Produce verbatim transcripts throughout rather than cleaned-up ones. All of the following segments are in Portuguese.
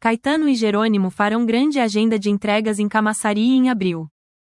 Caetano e Jerônimo farão grande agenda de entregas em Camaçari em abril.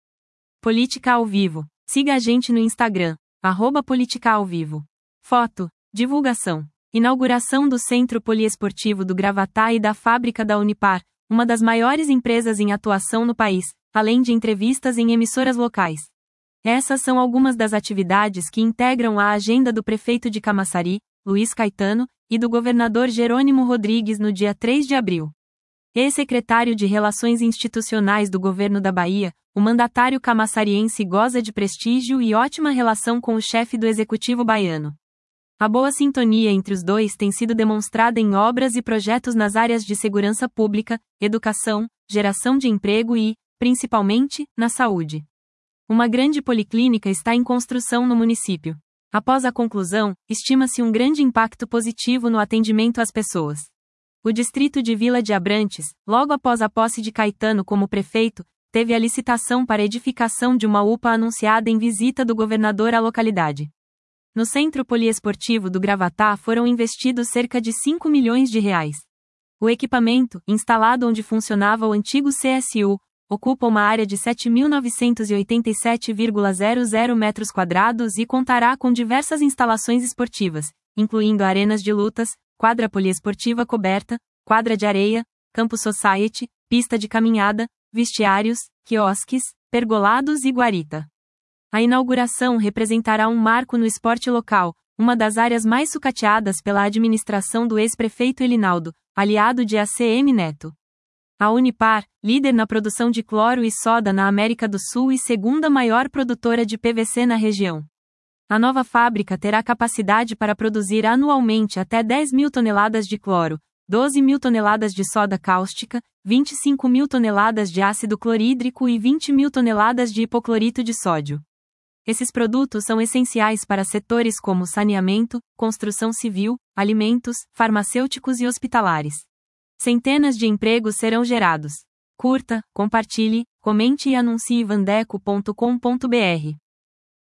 Política ao vivo. Siga a gente no Instagram, arroba Política ao Vivo. Foto. Divulgação. Inauguração do Centro Poliesportivo do Gravatá e da fábrica da Unipar, uma das maiores empresas em atuação no país, além de entrevistas em emissoras locais. Essas são algumas das atividades que integram a agenda do prefeito de Camaçari, Luiz Caetano, e do governador Jerônimo Rodrigues no dia três de abril. Ex-secretário de Relações Institucionais do governo da Bahia, o mandatário camaçariense goza de prestígio e ótima relação com o chefe do executivo baiano. A boa sintonia entre os dois tem sido demonstrada em obras e projetos nas áreas de segurança pública, educação, geração de emprego e, principalmente, na saúde. Uma grande policlínica está em construção no município. Após a conclusão, estima-se um grande impacto positivo no atendimento às pessoas. O distrito de Vila de Abrantes, logo após a posse de Caetano como prefeito, teve a licitação para a edificação de uma U P A anunciada em visita do governador à localidade. No Centro Poliesportivo do Gravatá foram investidos cerca de cinco milhões de reais. O equipamento, instalado onde funcionava o antigo C S U, ocupa uma área de sete mil novecentos e oitenta e sete vírgula zero zero metros quadrados e contará com diversas instalações esportivas, incluindo arenas de lutas, quadra poliesportiva coberta, quadra de areia, campo society, pista de caminhada, vestiários, quiosques, pergolados e guarita. A inauguração representará um marco no esporte local, uma das áreas mais sucateadas pela administração do ex-prefeito Elinaldo, aliado de A C M Neto. A Unipar, líder na produção de cloro e soda na América do Sul e segunda maior produtora de P V C na região. A nova fábrica terá capacidade para produzir anualmente até dez mil toneladas de cloro, doze mil toneladas de soda cáustica, vinte e cinco mil toneladas de ácido clorídrico e vinte mil toneladas de hipoclorito de sódio. Esses produtos são essenciais para setores como saneamento, construção civil, alimentos, farmacêuticos e hospitalares. Centenas de empregos serão gerados. Curta, compartilhe, comente e anuncie vandeco ponto com ponto br.